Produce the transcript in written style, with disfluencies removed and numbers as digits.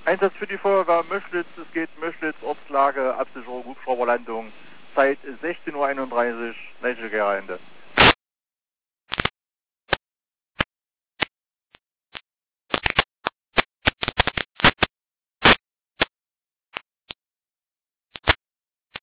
Einsatz für die Feuerwehr Möschlitz, es geht Möschlitz, Ortslage, Absicherung, Hubschrauberlandung, Zeit 16:31 Uhr, Gemeinde.